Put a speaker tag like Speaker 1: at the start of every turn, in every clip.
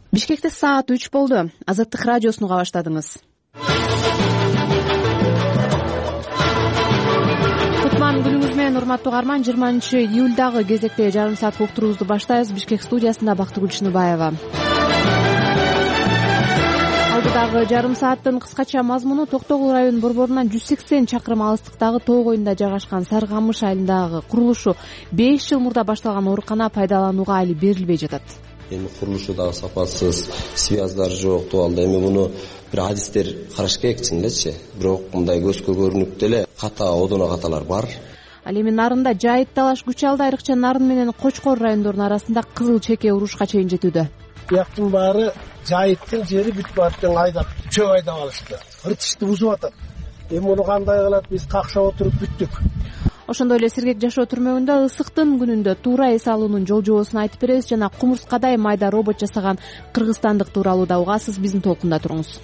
Speaker 1: Бишкекте саат 3 болду. Азаттык радиосун уга баштадыңыз. Кутман күнүңүз менен, урматтуу угарман. 20-июлдагы кезекте жарым саат уктуруубузду баштайбыз. Бишкек студиясында Бактыгүл Чыныбаева. Алдыдагы жарым сааттын кыскача мазмуну: Токтогул районунун борборунан 180 чакырым алыстыктагы тоо коюнда жайгашкан Сарыкамыш айылындагы курулушу 5 жыл мурда башталган оорукана пайдаланууга али берилбей жатат.
Speaker 2: Эми курулушу дагы сапасыз, связьдар жок, туалда. Эми муну бир адистер караш керек чындачы. Бирок мындай көзгө көрүнүп деле ката, одоно каталар бар.
Speaker 1: Ал эми Нарында жайыт талаш күч алды. Айрыкча Нарын менен Кочкор райондорунун арасында кызыл чеке урушка чейин жетүүдө.
Speaker 3: Бияктын баары жайыттын жери бүт баптын айдап, чөп айдап алышты. Ыртышты бузуп атат. Эми муну кандай кылат, биз какшап отуруп бүттүк.
Speaker 1: Ошондой эле Сергек жашоо түрмөгүндө ысыктын күнүндө туура эс алуунун жол жобосун айтып беребиз жана кумурскадай майда робот жасаган кыргызстандык тууралуу да угасыз. Биздин толкунда туруңуз.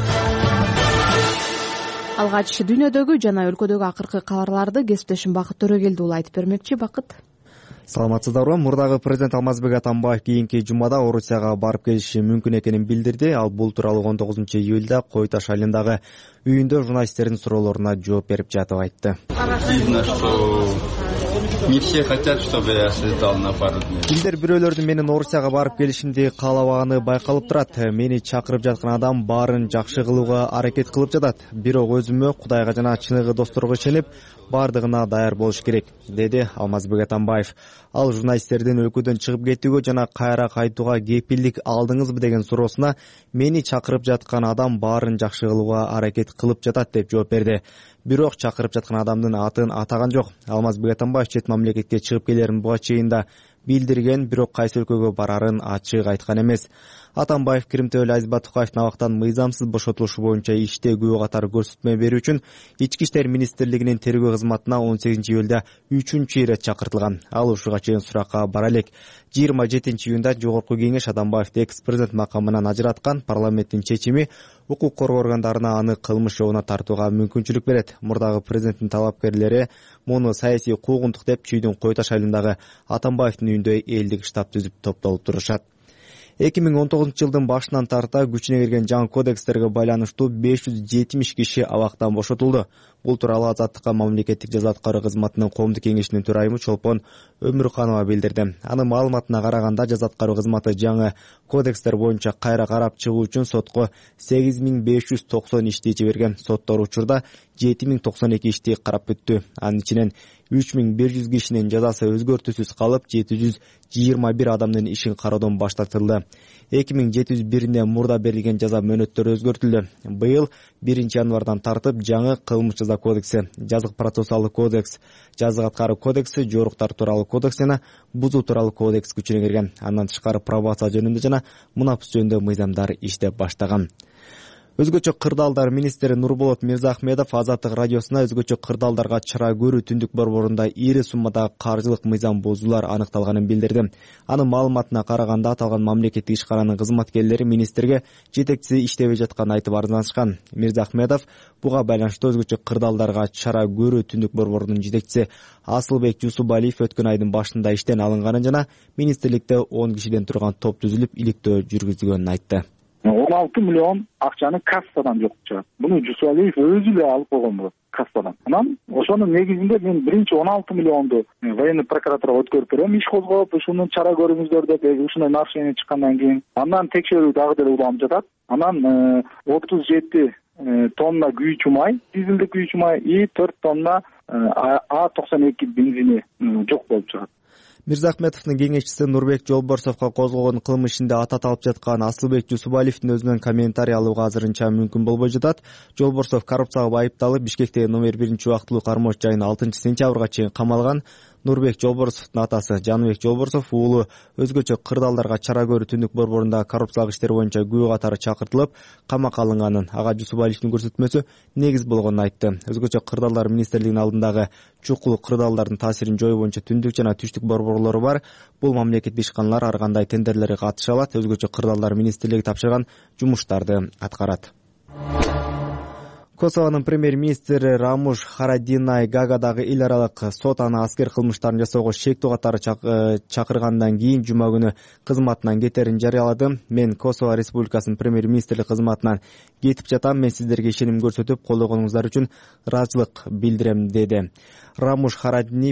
Speaker 1: Алгач дүйнөдөгү жана өлкөдөгү акыркы кабарларды кесиптешим Бакыт Төрөгелди уулу айтып бермекчи. Бакыт.
Speaker 4: Саламатсыздарбы? Мурдагы президент Алмазбек Атамбаев кийинки жумада Орусияга барып келиши мүмкүн экенин билдирди. Ал бул тууралуу 19-июлда Кой Таш айылындагы үйүндө журналисттердин суроолоруна жооп берип жатып айтты.
Speaker 5: Видно, что не все хотят, чтобы я слетал на пару дней.
Speaker 4: Кимдир бирөөлөрдүн менин Орусияга барып келишимди каалабаганы байкалып турат. Мени чакырып жаткан адам баарын жакшы кылууга аракет кылып жатат. Бирок өзүмө, Кудайга жана чыныгы досторго ишенип, бардыгына даяр болуш керек, деди Алмазбек Атамбаев. Ал журналисттердин өлкөдөн чыгып кетүүгө жана кайра кайтууга кепилдик алдыңызбы деген суроосуна мени чакырып жаткан адам баарын жакшы кылууга аракет кылып жатат деп жооп берди. Бирок чакырып жаткан адамдын атын атаган жок. Алмазбек Атамбаев чет мамлекетке чыгып келерин буга чейин да билдирген, бирок кайсы өлкөгө барарын ачык айткан эмес. Атамбаев Киримтөөлө Азиз Тукаевдин абактан мыйзамсыз бошотулушу боюнча иштөөгө катары көрсөтмө берүү үчүн Ички иштер министрлигинин тергөө кызматына 18-июлда 3-чү ирет чакыртылган. Ал ушуга чейин суракка бара элек. 27-июнда Жогорку кеңеш Атамбаевди экс-президент макамынан ажыраткан. Парламенттин чечими укук коргоо органдарына аны кылмыш жобуна тартууга мүмкүнчүлүк берет. Мурдагы президенттин талапкерлери муну саясий куугунтук деп чүйдүн Кой Таш айылындагы Атамбаевдин үйүндө элдик штаб түзүп топтолуп турушат. 2019-жылдын башынан тарта күчүнө кирген жаңы кодекстерге байланыштуу 570 киши абактан бошотулду. Бул тууралуу Азаттыкка мамлекеттик жаза аткаруу кызматынын коомдук кеңешинин төрайымы Чолпон Өмүрканова билдирди. Анын маалыматына караганда, жаза аткаруу кызматы жаңы кодекстер боюнча кайра карап чыгуу үчүн сотко 8590 ишти жиберген. Соттор учурда 7092 ишти карап бүттү. Анын ичинен 3100 кишинин жазасы өзгөртүүсүз калып, 721 адамдын ишин кароодон баш тартылды. 2701-ине мурда берилген жаза мөөнөттөрү өзгөртүлдү. Быйыл 1-январдан тартып жаңы кылмыш жаза кодекси, жазык процессуалдык кодекс, жазык аткаруу кодекси, жоруктар тууралуу кодекс жана бузуу тууралуу кодекс күчүнө кирген. Андан тышкары пробация жөнүндө жана мунапыс жөнүндө мыйзамдар иштеп баштаган. Өзгөчө кырдаалдар министри Нурболот Мирзахмедов Азаттык радиосуна өзгөчө кырдаалдарга чара көрүү түндүк борборунда ири суммада каржылык мыйзам бузуулар аныкталганын билдирди. Анын маалыматына караганда, аталган мамлекеттик ишкаранын кызматкерлери министрге жетекчиси иштебей жатканын айтып арызданышкан. Мирзахмедов буга байланыштуу өзгөчө кырдаалдарга чара көрүү түндүк борборунун жетекчиси Асылбек Жусубалиев өткөн айдын башында иштен алынганын жана министрликте 10 кишиден турган топ түзүлүп иликтөө жүргүзүлгөнүн айтты.
Speaker 6: 16 миллион акчаны кассадан жок чыгат. Буну Жусубалиев өзү эле алып койгон болот кассадан. Анан ошонун негизинде мен биринчи 16 миллионду военный прокуратурага өткөрүп берем, иш козгоп, ушуну чара көрүңүздөр деп ушундай нарушение чыккандан кийин андан текшерүү дагы деле уланып жатат. Анан 37 тонна күйүүчү май, дизелдик күйүүчү май и 4 тонна А92 бензини жок болуп чыгат.
Speaker 4: Мирзахметовдун кеңешчиси Нурбек Жолборсовго козголгон кылмыш ишинде ат аталып жаткан Асылбек Жусубалиевдин өзүнөн комментарий алууга азырынча мүмкүн болбой жатат. Жолборсов коррупцияга айыпталып, Бишкектеги номер 1 убактылуу кармош жайын 6-сентябрга чейин камалган. Нурбек Жолборсовдун атасы Жаныбек Жолборсов уулу өзгөчө кырдаалдарга чара көрүү түндүк борборунда коррупциялык иштер боюнча күбө катары чакыртылып, камакка алынганын, ага Жусубалиевдин көрсөтмөсү негиз болгонун айтты. Өзгөчө кырдаалдар министрлигинин алдындагы чукул кырдаалдардын таасирин жоюу боюнча түндүк жана түштүк борборлору бар. Бул мамлекеттик ишканалар ар кандай тендерлерге катыша алат. Өзгөчө кырдаалдар министрлиги тапшырган жумуштарды аткарат. Косованын премьер-министри Рамуш Харадинай Гагадагы эл аралык сот аны аскер кылмыштарын жасоого шектүү катары чакыргандан кийин жума күнү кызматынан кетерин жарыялады. Мен Косова Республикасынын премьер-министрлик кызматынан кетип жатам. Мен сиздерге ишеним көрсөтүп колдогонуңуздар үчүн ыраазычылык билдирем, деди. Рамуш Харадини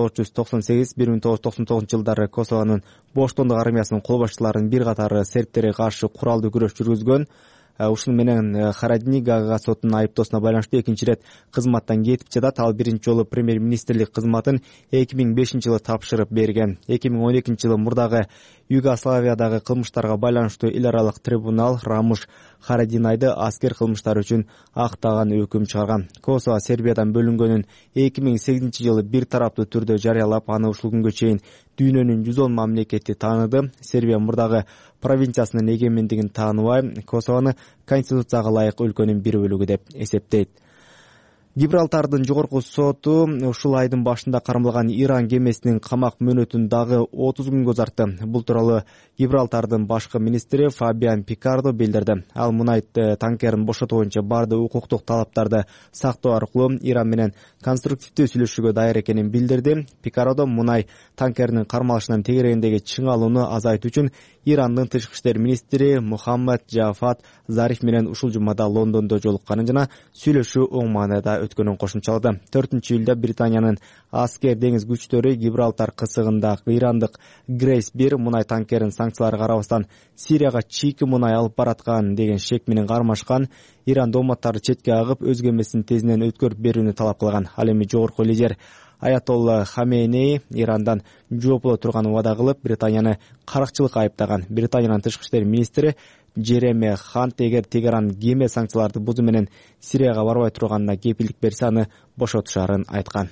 Speaker 4: 1998-1999 жылдары Косованын Боштондук армиясынын кол башчыларынын бир катары сербтерге каршы куралдуу күрөш жүргүзгөн. Ушуну менен Харадини Гага сотунун айыптоосуна байланыштуу экинчи ирет кызматтан кетип жатат. Ал биринчи жолу премьер-министрлик кызматын 2005-жылы тапшырып берген. 2012-жылы мурдагы Югославиядагы кылмыштарга байланыштуу эл аралык трибунал Рамуш Харадинайды аскер кылмыштар үчүн актаган өкүм чыгарган. Косова Сербиядан бөлүнгөнүн 2008-жылы бир тараптуу түрдө жарыялап, аны ушул күнгө чейин дүйнөнүн 110 мамлекети тааныды. Сербия мурдагы провинциясынын эгемендигин тааныбай, Косованы конституцияга ылайык өлкөнүн бир бөлүгү деп эсептейт. Гибралтардын жогорку соту ушул айдын башында кармалган Иран кемесинин камак мөөнөтүн дагы 30 күнгө узартты. Бул тууралуу Гибралтардын башкы министри Фабиан Пикардо билдирди. Ал мунай танкерин бошотуу боюнча бардык укуктук талаптарды сактоо аркылуу Иран менен конструктивдүү сүйлөшүүгө даяр экенин билдирди. Пикардо мунай танкеринин кармалышынан тегерегиндеги чыңалууну азайтуу үчүн Ирандын тышкы иштер министри Мухаммад Джафат Зариф менен ушул жумада Лондондо жолукканын жана сүйлөшүү оң маанайда өткөнүн кошумчалады. 4-июлда Британиянын аскер деңиз күчтөрү Гибралтар кысыгындагы ирандык Грейс-1 мунай танкерин санкцияларга карабастан Сирияга чийки мунай алып бараткан деген шек менен кармашкан. Иран дооматтары четке агып, өз кемесин тезинен өткөрүп берүүнү талап кылган. Ал эми жогорку лидер Аятолла Хаменей Ирандан жооп боло турган убада кылып, Британияны каракчылыкка айыптаган. Британиянын тышкы иштер министри Джереми Хант эгер Тегеран кеме санкцияларды бузуу менен Сирияга барбай турганына кепилдик берсе, аны бошотушарын айткан.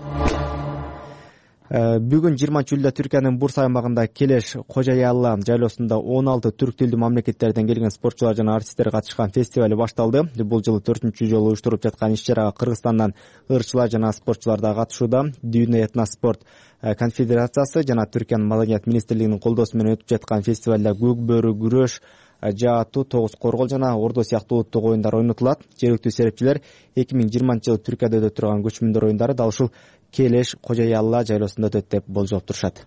Speaker 4: Бүгүн 20-июлда Түркиянын Бурс аймагында Келеш Кожоялла жайлоосунда 16 түрк тилдүү мамлекеттерден келген спортчулар жана артисттер катышкан фестиваль башталды. Бул жылы 4-жолу уюштуруп жаткан иш-чарага Кыргызстандан ырчылар жана спортчулар да катышууда. Дүйнө этноспорт конфедерациясы жана Түркиянын маданият министрлигинин колдоосу менен өтүп жаткан фестивалда көк бөрү күрөш, жаатуу, тогуз коргол жана ордо сыяктуу улуттук оюндар ойнотулат. Жергиликтүү серепчилер 2020-жылы Түркияда өтө турган көчмөндөр оюндары дал ушул Келеш Кожоялла жайлоосунда өтөт деп болжоп турушат.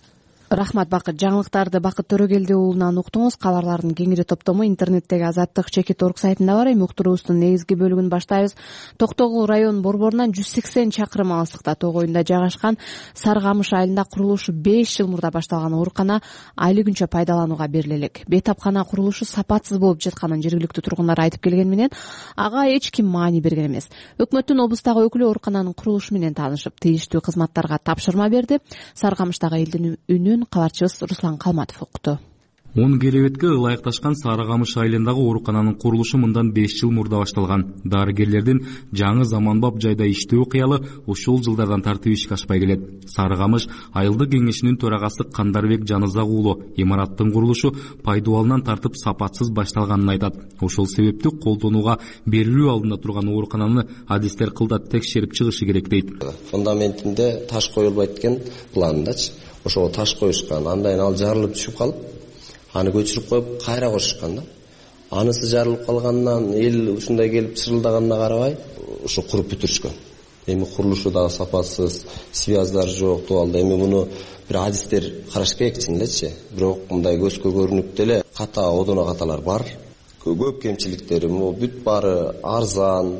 Speaker 1: Рахмат Бакыт. Жаңылыктарды Бакыт Төрөгелди уулунан уктуңуз. Кабарлардын кеңири топтому интернеттеги Азаттык.org сайтында бар. Эми уктуруубуздун негизги бөлүгүн баштайбыз. Токтогул район борборунан 180 чакырым алыстыкта Тогойунда жайгашкан Саргамыш айылында курулушу 5 жыл мурда башталган оорукана айлы күнчө пайдаланууга берилелек. Бетапкана курулушу сапатсыз болуп жатканын жергиликтүү тургундар айтып келген менен ага эч ким маани берген эмес. Өкмөттүн облустагы өкүлү оорукананын курулушу менен таанышып, тийиштүү кызматтарга тапшырма берди. Саргамыштагы элдин үнүн кабарчыбыз Руслан Калматов укту.
Speaker 7: 10 келебетке ылайыкташкан Саргамыш айылындагы оорукананын курулушу мындан 5 жыл мурда башталган. Дарыгерлердин жаңы заманбап жайда иштөө кыялы ушул жылдардан тартып ишке ашпай келет. Саргамыш айылдык кеңешинин төрагасы Кандарбек Жанызак уулу имараттын курулушу пайдубалынан тартып сапатсыз башталганын айтат. Ошол себептүү колдонууга берилүү алдында турган оорукананы адистер кылдат текшерип чыгышы керек дейт.
Speaker 2: Фундаментинде таш коюлбайт экен пландачы. Ошого таш коюшкан. Андан ал жарылып түшүп калып, аны көчүрүп коюп кайра кошушкан да. Анысы жарылып калгандан эл ушундай келип чырылдаганына карабай, ушу куруп бүтүрүшкөн. Эми курулушу дагы сапасыз, связдар жок, туалда. Эми муну бир адистер караш керек чынелечи. Бирок мындай көзгө көрүнүп деле ката одоно каталар бар. Көп кемчиликтери, бүт баары арзан,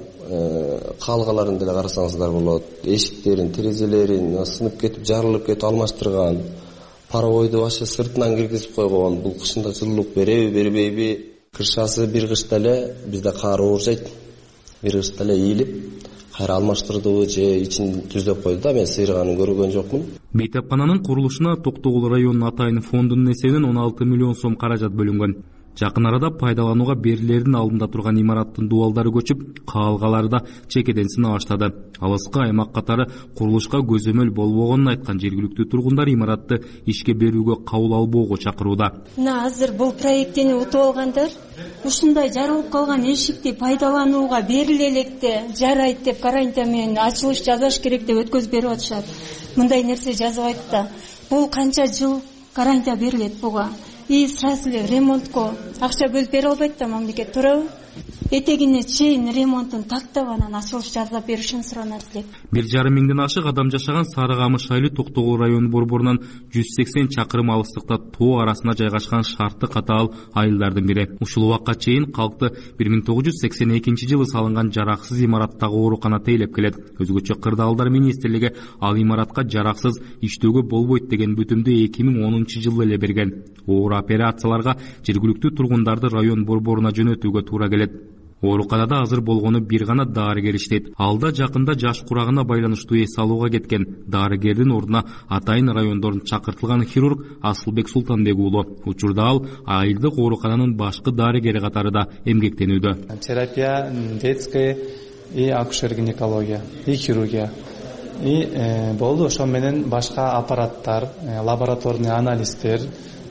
Speaker 2: калгаларын деле карасаңыздар болот. Эшиктерин, терезелерин сынып кетип, жарылып кетип алмаштырган. Паровойду вообще сыртынан киргизип койгон. Бул кышында жылуулук береби, бербейби? Кыршасы бир кышта эле бизде кар ууржайт. Бир кышта эле ийилип, кайра алмаштырдыбы же ичин түздөп койду да. Мен сыйырганын көргөн жокмун.
Speaker 7: Бейтапкананын курулушуна Токтогул районунун атайын фондунун эсебинен 16 миллион сом каражат бөлүнгөн. Жакын арада пайдаланууга берилердин алдында турган имараттын дубалдары көчүп, каалгалары да чекеден сына баштады. Алыскы аймак катары курулушка көзөмөл болбогонун айткан жергиликтүү тургундар имаратты ишке берүүгө кабыл албоого чакырууда.
Speaker 8: Мына азыр бул проекттени утуп алгандар ушундай жарылып калган эшикти пайдаланууга бериле электе жарайт деп гарантия менен ачылыш жасаш керек деп өткөзүп берип атышат. Мындай нерсе жазбайт да. Бул канча жыл гарантия берилет буга? И сразу эле ремонтко акча бөлүп бере албайт да мамлекет, туурабы? этегине чейин ремонтун тактап анан асфальт жасап беришин суранат элек.
Speaker 7: 1,5 миңден ашык адам жашаган Сарыкамыш айылы Токтогул району борборунан 180 чакырым алыстыкта тоо арасына жайгашкан шарты катаал айылдардын бири. Ушул убакка чейин калкты 1982-жылы салынган жараксыз имараттагы оорукана тейлеп келет. Өзгөчө Кырдаалдар министрлиги ал имаратка жараксыз иштөөгө болбойт деген бүтүмдү 2010-жылы эле берген. Оор операцияларга жергиликтүү тургундарды район борборуна жөнөтүүгө туура келет. Ооруканада азыр болгону бир гана дарыгер иштейт. Алда жакында жаш курагына байланыштуу эс алууга кеткен. Дарыгердин ордуна атайын райондордун чакыртылган хирург Асылбек Султанбек уулу. Учурда ал айылдык оорукананын башкы дарыгери катарында эмгектенүүдө.
Speaker 9: Терапия, детская и акушер-гинекология и хирургия. И болду ошо менен башка аппараттар, лабораторный анализдер,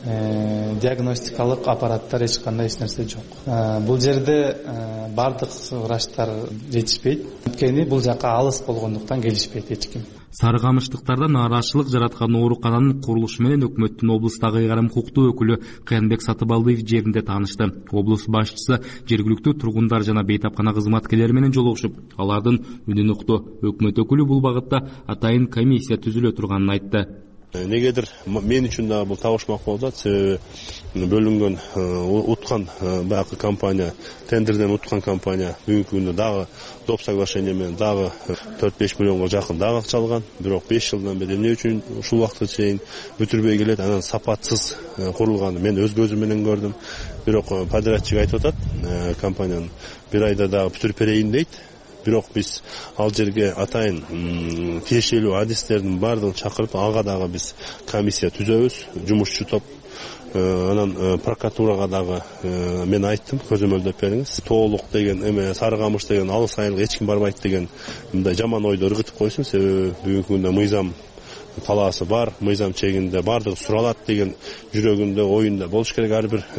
Speaker 9: диагностикалык аппараттар эч кандай эч нерсе жок. Бул жерде бардык врачтар жетишпейт. Анткени бул жака алыс болгондуктан келишпейт эч ким.
Speaker 7: Сарыкамыштыктарда нааразычылык жараткан оорукананын курулушу менен өкмөттүн облустагы ыйгарым укуктуу өкүлү Кыянбек Сатыбалдиев жеринде таанышты. Облус башчысы жергиликтүү тургундар жана бейтапкана кызматкерлери менен жолугушуп, алардын үнүн укту. Өкмөт өкүлү бул багытта атайын комиссия түзүлө турганын айтты.
Speaker 10: Негедир мен үчүн да бул табышмак болду. Себеби бөлүнгөн уткан баягы компания, тендерден уткан компания бүгүнкү күндө дагы доп соглашение менен дагы 4-5 миллионго жакын дагы акча алган. Бирок 5 жылдан бери эмне үчүн ушул убакытка чейин бүтүрбөй келет? Анан сапатсыз курулганын мен өз көзүм менен көрдүм. Бирок подрядчик айтып атат, компаниянын бир айда дагы бүтүрүп берейин дейт. Бирок биз ал жерге атайын тиешелүү адистердин баардыгын чакырып, ага дагы биз комиссия түзөбүз, жумушчу топ. Анан прокуратурага дагы мен айттым, көзөмөлдөп бериңиз. Тоолук деген эме, Сарыкамыш деген алыс айылга эч ким барбайт деген мындай жаман ойду ыргытып койсун. Себеби бүгүнкү күндө мыйзам талаасы бар, мыйзам чегинде бардыгы суралат деген жүрөгүндө, оюнда болуш керек ар бир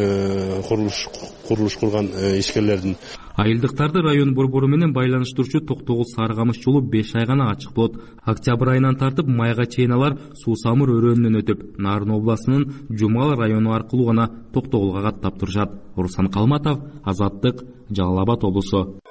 Speaker 10: курулуш курган ишкерлердин.
Speaker 7: Айылдыктарды район борбору менен байланыштыруучу Токтогул Сарыкамыш жолу 5 ай гана ачык болот. Октябрь айынан тартып майга чейин алар Суусамыр өрөөнүнөн өтүп, Нарын областынын Жумал району аркылуу гана Токтогулга каттап турушат. Руслан Калматов, Азаттык, Жалал Абад облусу.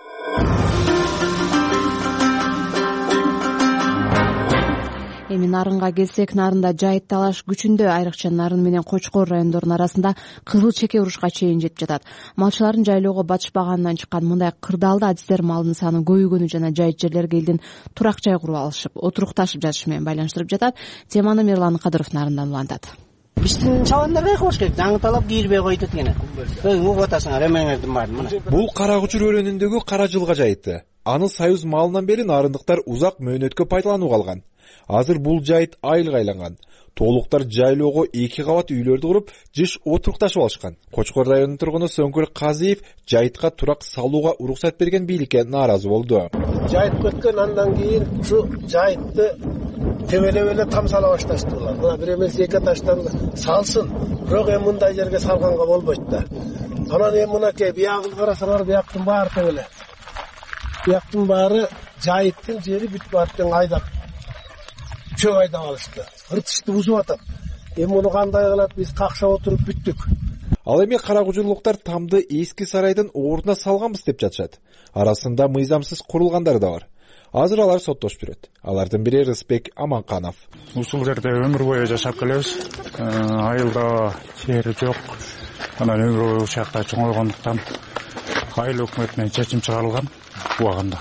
Speaker 1: Эми Нарынга келсек, Нарында жайыт талаш күчүндө, айрыкча Нарын менен Кочкор райондорунун арасында кызыл чеке урушка чейин жетип жатат. Малчылардын жайлоого батышпаганынан чыккан мындай кырдаалда адистер малдын санын көбөйгөнү жана жайыт жерлерге элдин турак жай куруп алышып, отурукташып жатышы менен байланыштырып жатат. Теманы Мерлан Кадыров Нарындан улантат.
Speaker 11: Биздин чабандар болуш керек, жаңы талап кийилбей койдут экен. Угуп атасыңар, эмеңердин баарын мына.
Speaker 12: Бул Карагучур өрөөнүндөгү Кара жылга жайыты. Аны Союз малынан бери нарындыктар узак мөөнөткө пайдаланууга алган. Азыр бул жайыт айылга айланган. Тоолуктар жайлоого 2 кабат үйлөрдү куруп, жыш отурукташып алышкан. Кочкор районунун тургуну Сөңкүл Казиев жайытка турак салууга уруксат берген бийликке нааразы болду.
Speaker 3: Жайыт өткөн андан кийин ушу жайытты тебелеп эле там сала башташтылар. Мына бир эмес 2 этаждан салсын, бирок эми мындай жерге салганга болбойт да. Анан эми мынакей биягын карасаңар, бияктын баары тебеле. Бияктын баары жайыттын жери бүт баарын айдап чөп айдап алышты. Ыртышты бузуп атат. Эми муну кандай кылат, биз какшап отуруп бүттүк.
Speaker 12: Ал эми карагужурлуктар тамды эски сарайдын ордуна салганбыз деп жатышат. Арасында мыйзамсыз курулгандар да бар. Азыр алар соттошуп жүрөт. Алардын бири Рысбек Аманканов.
Speaker 13: Ушул жерде өмүр бою жашап келебиз. Айылда жери жок. Анан өмүр бою ушакта чоңойгондуктан айыл өкмөтүнөн чечим чыгарылган убагында.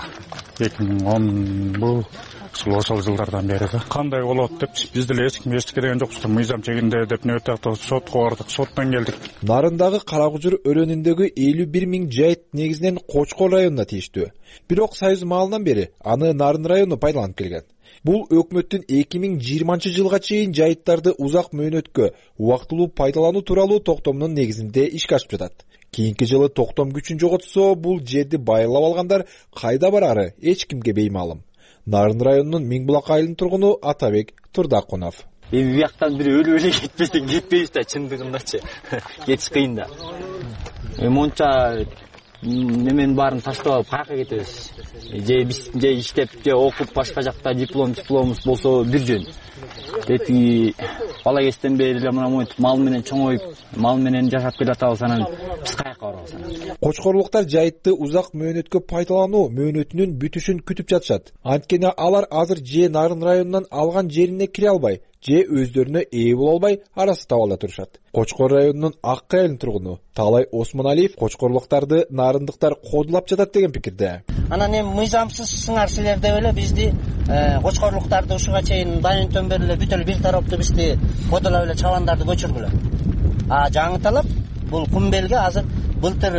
Speaker 13: 2010 бул ошол жылдардан бери кандай болот деп биз деле эч ким эчтеке деген жокпуз. Мыйзам чегинде деп нөтөктө сотко бардык, соттон келдик.
Speaker 12: Нарындагы Карагужур өрөөнүндөгү 51 миң жайыт негизинен Кочкор районуна тийиштүү. Бирок Союз малынан бери аны Нарын району пайдаланып келген. Бул өкмөттүн 2020 жылга чейин жайыттарды узак мөөнөткө убактылуу пайдалануу тууралуу токтомунун негизинде ишке ашып жатат. Кийинки жылы токтом күчүн жоготсо, бул жерди байылап алгандар кайда барары эч кимге беймалым. Нарын районунун Миңбулак айылынын тургуну Атабек Турдакунов.
Speaker 14: Эми бияктан бири өлүп эле кетпесең кетпейбиз да, чындыгындачы. Кетиш кыйын да. Монча немен баарын таштап алып каяка кетебиз. Же иштеп, же окуп башка жакта дипломубуз болсо бир жөн. Эти бала кезден бери эле мына монтип мал менен чоңоюп, мал менен жашап келатабыз, анан биз каяка барабыз анан.
Speaker 12: Кочкорлуктар жайытты узак мөөнөткө пайдалануу мөөнөтүнүн бүтүшүн күтүп жатышат. Анткени алар азыр же Нарын районунан алган жерине кире албай, же өздөрүнө ээ боло албай арасы табалда турушат. Кочкор районунун Ак Кайын тургуну Таалай Осмоналиев кочкорлуктарды нарындыктар кодулап жатат деген пикирде.
Speaker 11: Анан эми мыйзамсыз сыңар силер деп эле бизди кочкорлуктарды ушуга чейин дайынтөн бери эле бүт эле бир тараптуу бизди кодулап эле чабандарды көчүргүлө. Жаңы талап бул Кумбелге азыр былтыр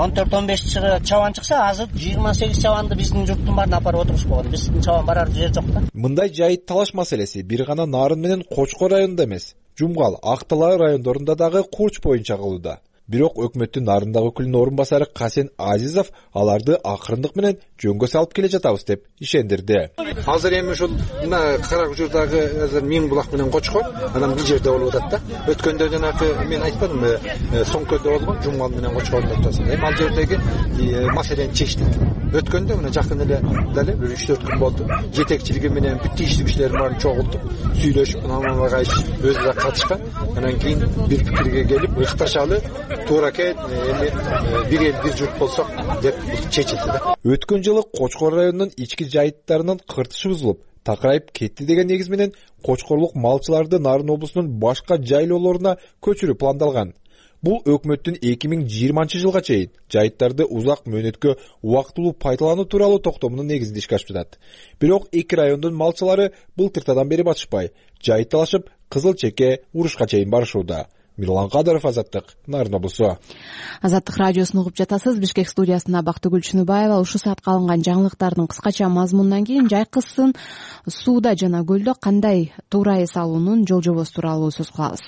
Speaker 11: 14-15 чабан чыкса, азыр 28 чабанды биздин журттун баарына апарып отуруш болгон. Биздин чабан барар жер жок да.
Speaker 12: Мындай жайыт талаш маселеси бир гана Нарын менен Кочкор районунда эмес, Жумгал, Ак Талай райондорунда дагы Курч боюнча кылууда. Бирок өкмөттүн Нарындагы өкүлүнүн орун басары Касен Азизов аларды акырындык менен жөнгө салып келе жатабыз деп ишендирди.
Speaker 15: Азыр эми ушул мына Каракучурдагы азыр Миң булак менен Кочкор анан бир жерде болуп атат да. Өткөндө жанагы мен айтпадымбы, Соңкөлдө болгон Жумгал менен Кочкордун ортосунда. Эми ал жердеги маселени чечтик. Өткөндө мына жакын эле дали 3-4 күн болду. Жетекчилиги менен бүт тийиштүү кишилердин баарын чогултуп, сүйлөшүп, анан өзү катышкан. Анан кийин бир пикирге келип, ыкташалы туура экен, эми бир эл бир журт болсок деп чечилди да.
Speaker 12: Өткөн жылы Кочкор районунун ички жайыттарынын кыртышы бузулуп, такырайып кетти деген негиз менен кочкорлук малчыларды Нарын облусунун башка жайлоолоруна көчүрүү пландалган. Бул өкмөттүн 2020 жылга чейин жайыттарды узак мөөнөткө убактылуу пайдалануу тууралуу токтомунун негизинде ишке ашып жатат. Бирок эки райондун малчылары былтыртадан бери батышпай, жайыт талашып, Кызыл Чеке урушка чейин барышууда. Мирлан Кадыров, Азаттык, Нарын облусу.
Speaker 1: Азаттык радиосун угуп жатасыз. Бишкек студиясында Бактыгүл Чыныбаева. Ушул саатка алынган жаңылыктардын кыскача мазмунунан кийин жайкысын сууда жана көлдө кандай туура эс алуунун жол жобосу тууралуу сөз кылабыз.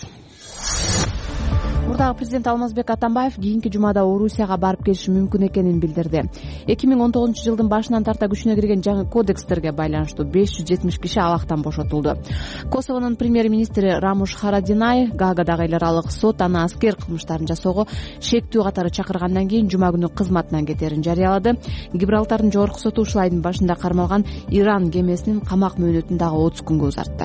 Speaker 1: Мурдагы президент Алмазбек Атамбаев кийинки жумада Орусияга барып келиши мүмкүн экенин билдирди. 2019 жылдын башынан тарта күчүнө кирген жаңы кодекстерге байланыштуу 570 киши абактан бошотулду. Косовонун премьер-министри Рамуш Харадинай Гаагадагы эл аралык сот аны аскер кылмыштарын жасоого шектүү катары чакыргандан кийин жума күнү кызматынан кетерин жарыялады. Гибралтардын жогорку соту ушул айдын башында кармалган Иран кемесинин камак мөөнөтүн дагы 30 күнгө узартты.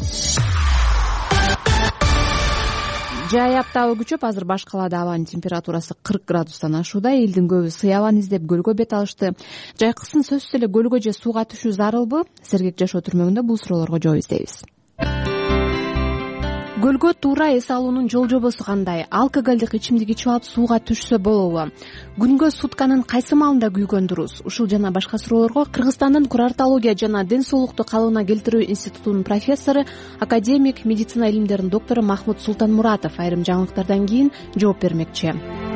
Speaker 1: Жай аптабы күчөп, азыр баш калаада абанын температурасы 40 градустан ашууда. Элдин көбү сыябан издеп көлгө бет алышты. Жайкысын сөзсүз эле көлгө же сууга түшүү зарылбы? Сергек жашоо түрмөгүндө бул суроолорго жооп издейбиз. Көлгө туура эс алуунун жол жобосу кандай? Алкоголдук ичимдик ичип алып сууга түшсө болобу? Күнгө сутканын кайсы маалында күйгөн дурус? Ушул жана башка суроолорго Кыргызстандын курартология жана ден соолукту калыбына келтирүү институтунун профессору, академик, медицина илимдеринин доктору Махмут Султанмуратов айрым жаңылыктардан кийин жооп бермекчи.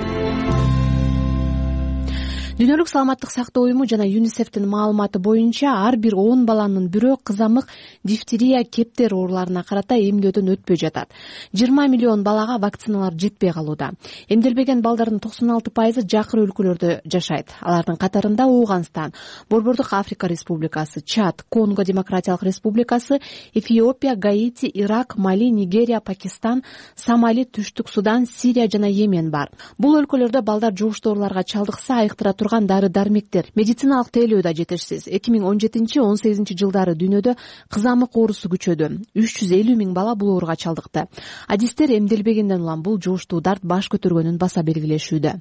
Speaker 1: Дүйнөлүк саламаттык сактоо уюму жана ЮНИСЕФтин маалыматы боюнча ар бир 10 баланын бирөө кызамык, дифтерия, кептер ооруларына карата эмдөөдөн өтпөй жатат. 20 миллион балага вакциналар жетпей калууда. Эмделбеген балдардын 96% жакыр өлкөлөрдө жашайт. Алардын катарында Ооганстан, Борбордук Африка Республикасы, Чад, Конго Демократиялык Республикасы, Эфиопия, Гаити, Ирак, Мали, Нигерия, Пакистан, Сомали, Түштүк Судан, Сирия жана Йемен бар. Бул өлкөлөрдө балдар жугуштуу ооруларга чалдыкса айыктыра турган дары-дармектер, медициналык тейлөө да жетишсиз. 2017-18 жылдары дүйнөдө кызамык оорусу күчөдү. 350 000 бала бул ооруга чалдыкты. Адистер эмделбегенден улам бул жугуштуу дарт баш көтөргөнүн баса белгилешүүдө.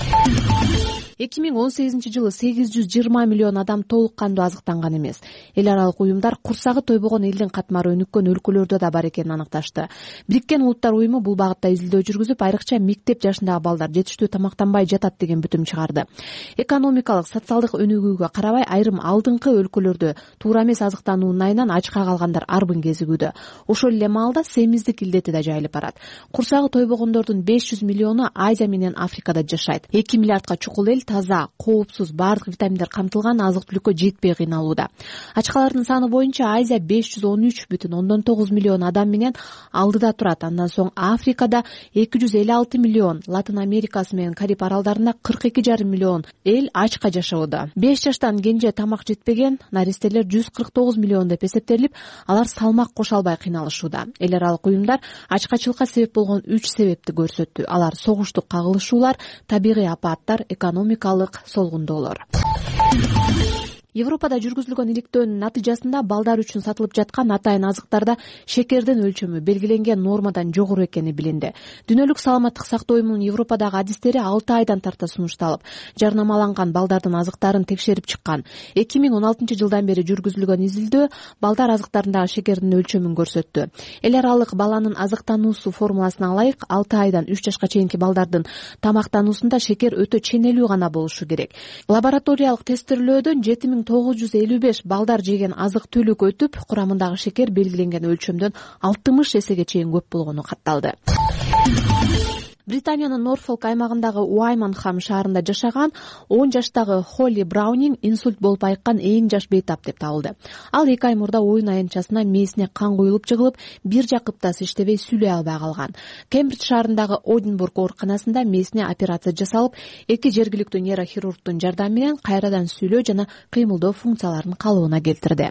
Speaker 1: 2018 жылы 820 миллион адам толук кандуу азыктанган эмес. Эл аралык уюмдар курсагы тойбогон элдин катмары өнүккөн өлкөлөрдө да бар экенин аныкташты. Бириккен Улуттар уюму бул багытта изилдөө жүргүзүп, айрыкча мектеп жашындагы балдар жетиштүү тамактанбай жатат деген бүтүм чыгарды. Экономикалык, социалдык өнүгүүгө карабай айрым алдыңкы өлкөлөрдө туура эмес азыктануунун айынан ачка калгандар арбын кезигүүдө. Ошол эле маалда семиздик илдети да жайылып барат. Курсагы тойбогондордун 500 миллиону Азия менен Африкада жашайт. 2 миллиардка чукул эл таза, коопсуз, бардык витаминдер камтылган азык-түлүккө жетпей кыйналууда. Ачкалардын саны боюнча Азия 513,9 миллион адам менен алдыда турат. Андан соң Африкада 256 миллион, Латын Америкасы менен Кариб аралдарында 42,5 миллион эл ачка жашоодо. 5 жаштан кенже тамак жетпеген наристелер 149 миллион деп эсептелип, алар салмак кошо албай кыйналышууда. Эл аралык уюмдар ачкачылыкка себеп болгон 3 себепти көрсөттү. Алар согуштук кагылышуулар, табигый апаттар, экономикалык солгундоолор. Европада жүргүзүлгөн иликтөөнүн натыйжасында балдар үчүн сатылып жаткан атайын азыктарда шекердин өлчөмү белгиленген нормадан жогору экени билинди. Дүйнөлүк саламаттык сактоо уюмунун Европадагы адистери 6 айдан тарта сунушталып, жарнамаланган балдардын азыктарын текшерип чыккан. 2016 жылдан бери жүргүзүлгөн изилдөө балдар азыктарындагы шекердин өлчөмүн көрсөттү. Эл аралык баланын азыктануусу формуласына ылайык 6 айдан 3 жашка чейинки балдардын тамактануусунда шекер өтө ченелүү гана болушу керек. Лабораториялык тестирлөөдөн 7955 балдар жеген азык түлүк өтүп, курамындагы шекер белгиленген өлчөмдөн 60 эсеге чейин көп болгону катталды. Британиянын Норфолк аймагындагы Уайманхам шаарында жашаган 10 жаштагы Холли Браунинг инсульт болуп айыккан эң жаш бейтап деп табылды. Ал 2 ай мурда оюн аянтчасына мээсине кан куюлуп жыгылып, бир жак кыптасы иштебей сүйлөй албай калган. Кембридж шаарындагы Одинбург ооруканасында мээсине операция жасалып, 2 жергиликтүү нейрохирургдун жардамы менен кайрадан сүйлөө жана кыймылдоо функцияларын калыбына келтирди.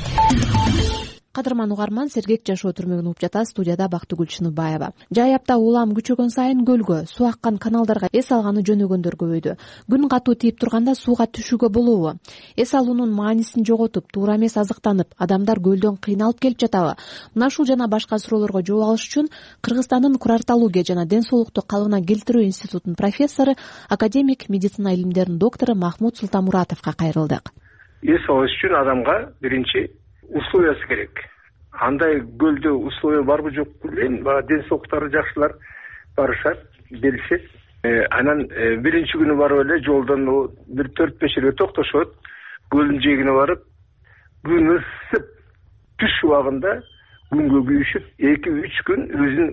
Speaker 1: Кадырман угарман, сергек жашоо түрмөгүн угуп жатат. Студияда Бактыгүл Чыныбаева. Жай апта улам күчөгөн сайын көлгө, суу аккан каналдарга эс алганы жөнөгөндөр көбөйдү. Күн катуу тийип турганда сууга түшүүгө болобу? Эс алуунун маанисин жоготуп, туура эмес азыктанып, адамдар көлдөн кыйналып келип жатабы? Мына ушул жана башка суроолорго жооп алыш үчүн Кыргызстандын курартология жана ден соолукту калыбына келтирүү институтунун профессору, академик, медицина илимдеринин доктору Махмуд Султамуратовго кайрылдык.
Speaker 3: Эс алыш үчүн адамга биринчи условиясы керек. Андай көлдө условия барбы жокпу билбейм. Ден соолуктары жакшылар барышат, беришет. Анан биринчи күнү барып эле жолдон бир 4-5 жерге токтошот. Көлдүн жээгине барып, күн ысып, түш убагында күнгө күйүшүп, 2-3 күн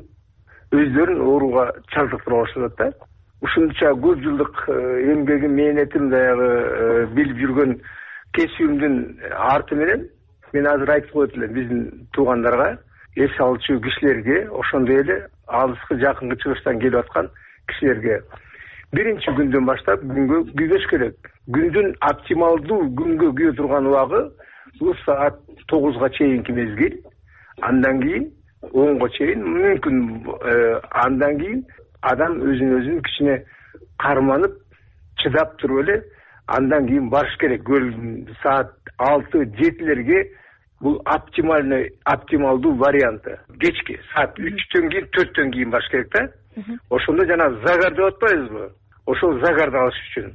Speaker 3: өздөрүн ооруга чалдыктыра башташат да. Ушунча көп жылдык эмгегим, мээнетим, дагы билип жүргөн кесибимдин арты менен мен азыр айтып коет элем биздин туугандарга, эс алчу кишилерге, ошондой эле алыскы жакынкы чыгыштан келип аткан кишилерге биринчи күндөн баштап күнгө күйбөш керек. Күндүн оптималдуу күнгө күйө турган убагы бул саат 9га чейинки мезгил. Андан кийин 10га чейин мүмкүн, андан кийин адам өзүн кичине карманып, чыдап туруп эле андан кийин барыш керек. Саат 6-7лерге бул оптималдуу варианты. Кечки саат 3төн кийин, 4төн кийин барыш керек да. Ошондо жана загар деп атпайбызбы? Ошол загарды алыш үчүн.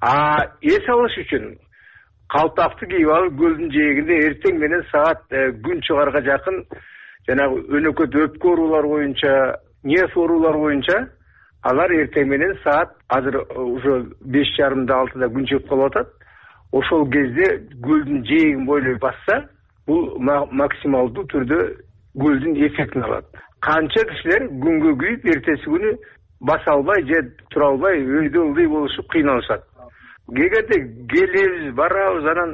Speaker 3: Эс алыш үчүн калпакты кийип алып, көлдүн жээгинде эртең менен саат күн чыгарга жакын жанагы өнөкөт өпкө оорулар боюнча, нерв оорулар боюнча алар эртең менен саат азыр уже 5:30-6-да күн чыгып калып атат. Ошол кезде көлдүн жээгин бойлой басса, бул максималдуу түрдө көлдүн эффектин алат. Канча кишилер күнгө күйүп, эртеси күнү баса албай же тура албай өйдө ылдый болушуп кыйналышат. Эгерде келебиз, барабыз, анан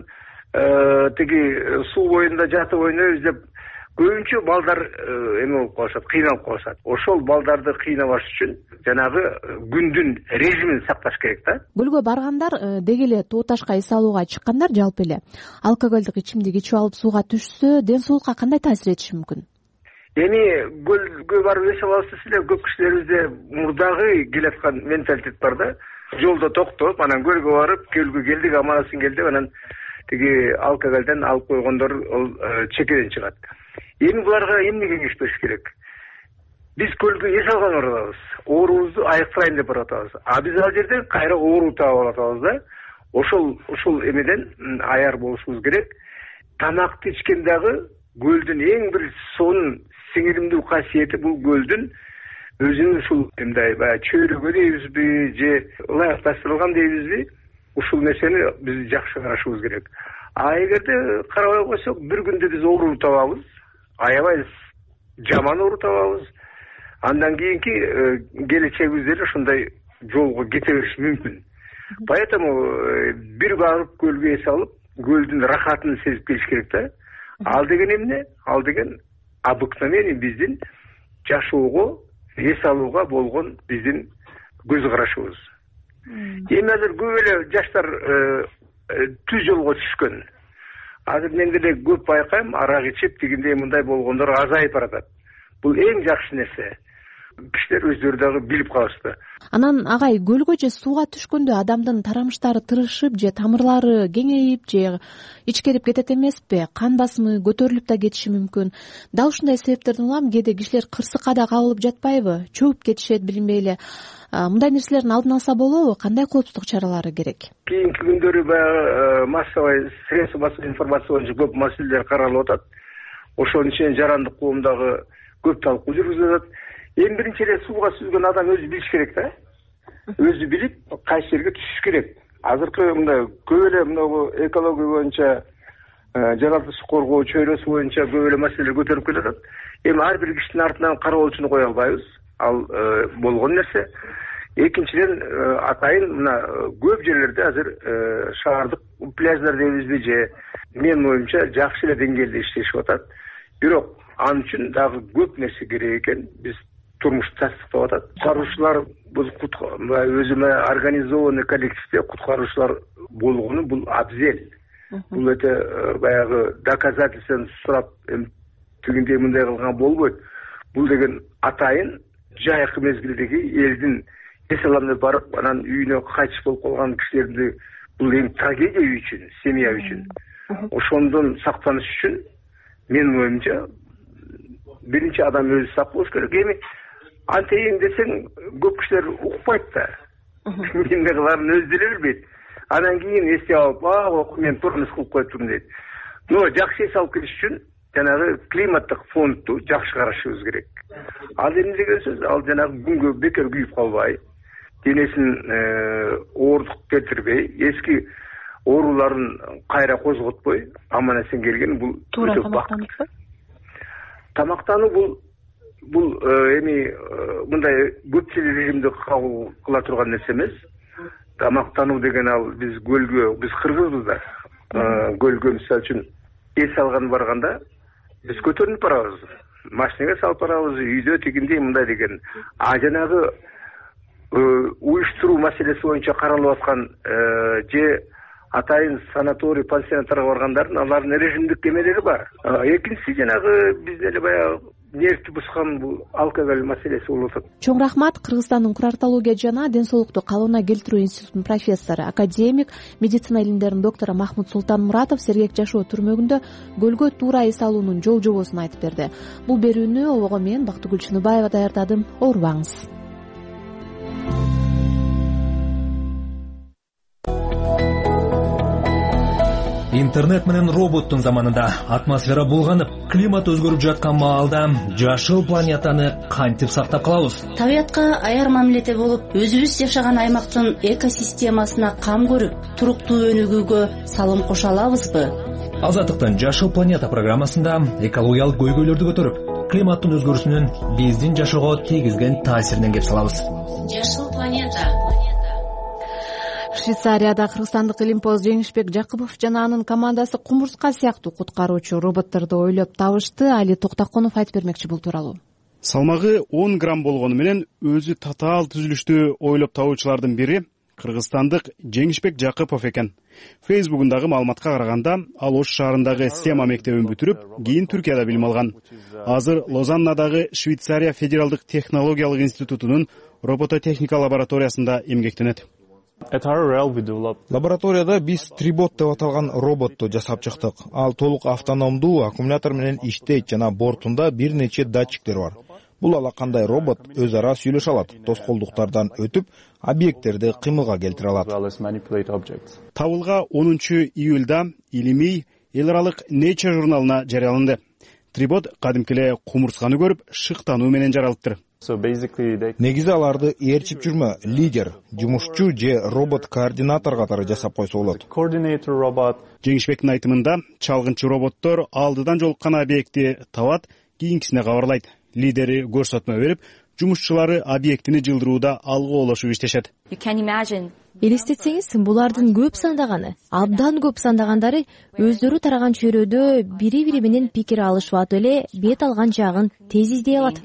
Speaker 3: тиги суу боюнда жатып ойнойбуз деп көбүнчө балдар эме болуп калышат, кыйналып калышат. Ошол балдарды кыйнабаш үчүн жанагы күндүн режимин сакташ керек да.
Speaker 1: Көлгө баргандар деги эле тоо ташка эс алууга чыккандар жалпы эле алкоголдук ичимдик ичип алып сууга түшсө, ден соолукка кандай таасир этиши мүмкүн?
Speaker 3: Эми көлгө барып эс алабыз десе эле көп кишилерибизде мурдагы келаткан менталитет бар да. Жолдо токтоп, анан көлгө барып, көлгө келдик, аман-эсен келдик, анан тиги алкоголдон алып койгондор чекеден чыгат. Эми буларга эмне кеңеш бериш керек? Биз көлгө эс алган барабыз, оорубузду айыктырайын деп баратабыз. Биз ал жерде кайра оору таап атабыз да. Ошол эмеден аяр болушубуз керек. Тамакты ичкен дагы көлдүн эң бир сонун сиңиримдүү касиети бул көлдүн өзүнүн ушул мындай чөйрөгө дейбизби же ылайыкташтырылган дейбизби, ушул нерсени биз жакшы карашыбыз керек. Эгерде карабай койсок, бир күндө биз оору табабыз, аябай жаман оору табабыз. Андан кийинки келечегибизде эле ушундай жолго кете бериши мүмкүн. Поэтому бир барып көлгө эс алып, көлдүн рахатын сезип келиш керек да. Ал деген эмне? Ал деген обыкновение биздин жашоого, эс алууга болгон биздин көз карашыбыз. Эми азыр көп эле жаштар түз жолго түшкөн. Азыр мен деле көп байкайм, арак ичип тигиндей мындай болгондор азайып баратат. Бул эң жакшы нерсе.
Speaker 16: кишилер өздөрү дагы билип калышты.
Speaker 1: Анан агай, көлгө же сууга түшкөндө адамдын тарамыштары тырышып же тамырлары кеңейип же ичкерип кетет эмеспи? Кан басымы көтөрүлүп да кетиши мүмкүн. Дал ушундай себептерден улам кээде кишилер кырсыкка да кабылып жатпайбы? Чөгүп кетишет, билинбей эле. Мындай нерселердин алдын алса болобу? Кандай коопсуздук чаралары керек?
Speaker 16: Кийинки күндөрү баягы массовый средства массовой информация боюнча көп маселелер каралып атат. Ошонун ичинен жарандык коомдагы көп талкуу жүргүзүлүп атат. Эң биринчи эле сууга сүзгөн адам өзү билиш керек да. Өзү билип, кайсы жерге түшүш керек. Азыркы мындай көп эле мына экология боюнча, жаратылышты коргоо чөйрөсү боюнча көп эле маселелер көтөрүп келатат. Эми ар бир кишинин артынан кароолчуну кое албайбыз. Ал болгон нерсе. Экинчиден атайын мына көп жерлерде азыр шаардык пляждар дейбизби же менин оюмча жакшы эле деңгээлде иштешип атат. Бирок ал үчүн дагы көп нерсе керек экен. Биз турмушту тастыктап атат. Куткаруучулар бул өзү организованный коллективде куткаруучулар болгону бул абзел. Бул өтө баягы доказательствону сурап тигиндей мындай кылган болбойт. Бул деген атайын жайкы мезгилдеги элдин эс аламына барып, анан үйүнө кайтыш болуп калган кишилерди бул эң трагедия үчүн, семья үчүн. Ошондон сактаныш үчүн менин оюмча биринчи адам өзү сак болуш керек. Эми антейин десең көп кишилер укпайт да. Эмне кыларын өзү деле билбейт. Анан кийин эстеп алып, мен турмуш кылып коюптурмун дейт. Но жакшы эс алып келиш үчүн жанагы климаттык фондду жакшы карашыбыз керек. Ал эмне деген сөз? Ал жанагы күнгө бекер күйүп калбай, денесин оордук келтирбей, эски ооруларын кайра козготпой, аман эсен келген бул
Speaker 1: туура тамактанып.
Speaker 16: Тамактануу бул эми мындай көпчүлүк режимде кабыл кыла турган нерсе эмес. Тамактануу деген ал биз көлгө, биз кыргызбыз да. Көлгө мисалы үчүн эс алган барганда биз көтөрүнүп барабыз. Машинага салып барабыз, үйдө тигиндей мындай деген. Жанагы уюштуруу маселеси боюнча каралып аткан же атайын санаторий, пансионаттарга баргандардын алардын режимдик эмелери бар. Экинчиси жанагы биз эле баягы нервти бускан бул алкоголь маселеси болуп атат.
Speaker 1: Чоң рахмат. Кыргызстандын курарталогия жана ден соолукту калыбына келтирүү институтунун профессору, академик, медицина илимдеринин доктору Махмут Султанмуратов сергек жашоо түрмөгүндө көлгө туура эс алуунун жол жобосун айтып берди. Бул берүүнү обого мен Бактыгүл Чыныбаева даярдадым. Оорубаңыз.
Speaker 17: Интернет менен роботтун заманында атмосфера булганып, климат өзгөрүп жаткан маалда жашыл планетаны кантип сактап калабыз?
Speaker 18: Табиятка аяр мамиледе болуп, өзүбүз жашаган аймактын экосистемасына кам көрүп, туруктуу өнүгүүгө салым кошо алабызбы?
Speaker 17: Азаттыктын Жашыл планета программасында экологиялык көйгөйлөрдү көтөрүп, климаттын өзгөрүүсүнүн биздин жашоого тийгизген таасиринен кеп салабыз.
Speaker 18: Жашыл планета.
Speaker 1: Швейцарияда кыргызстандык илимпоз Жеңишбек Жакыпов жана анын командасы кумурска сыяктуу куткаруучу роботторду ойлоп табышты. Али Токтоконов айтып бермекчи бул тууралуу.
Speaker 19: Салмагы 10 грамм болгону менен өзү татаал түзүлүштү ойлоп табуучулардын бири кыргызстандык Жеңишбек Жакыпов экен. Фейсбугундагы маалыматка караганда, ал Ош шаарындагы Сема мектебин бүтүрүп, кийин Түркияда билим алган. Азыр Лозаннадагы Швейцария федералдык технологиялык институтунун робототехника лабораториясында эмгектенет.
Speaker 12: Лабораторияда биз трибот деп аталган роботту жасап чыктык. Ал толук автономдуу аккумулятор менен иштейт жана бортунда бир нече датчиктер бар. Бул ала кандай робот өз ара сүйлөшө алат, тоскоолдуктардан өтүп, объекттерди кыймылга келтире алат.
Speaker 19: Табылга 10 июлда илимий эл аралык Nature журналына жарыяланды. Трибот кадимки эле кумурсканы көрүп, шыктануу менен жаралыптыр.
Speaker 12: Негизи аларды ээрчип жүрмө, лидер, жумушчу же робот-координатор катары жасап койсо болот.
Speaker 19: Жеңишбектин айтымында, чалгынчы роботтор алдыдан жолуккан объектти табат, кийинкисине кабарлайт. Лидери көрсөтмө берип, жумушчулары объектини жылдырууда алгыолошуп иштешет.
Speaker 20: Элестетсеңиз, булардын көп сандаганы, абдан көп сандагандары өздөрү тараган чөйрөдө бири-бири менен пикир алышып атып эле бет алган жагын тез издей алат.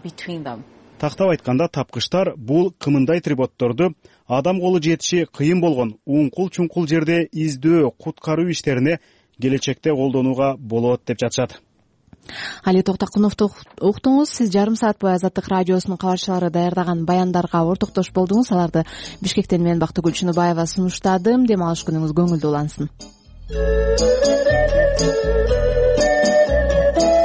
Speaker 19: Тактап айтканда, тапкычтар бул кымындай триботторду адам колу жетиши кыйын болгон уңкул-чуңкул жерде издөө, куткаруу иштерине келечекте колдонууга болот деп жатышат.
Speaker 1: Али Токтокуновду уктуңуз. Сиз жарым саат бою Азаттык радиосунун кабарчылары даярдаган баяндарга ортоктош болдуңуз. Аларды Бишкектен мен Бактыгүл Чыныбаева сунуштадым. Дем алыш күнүңүз көңүлдүү улансын.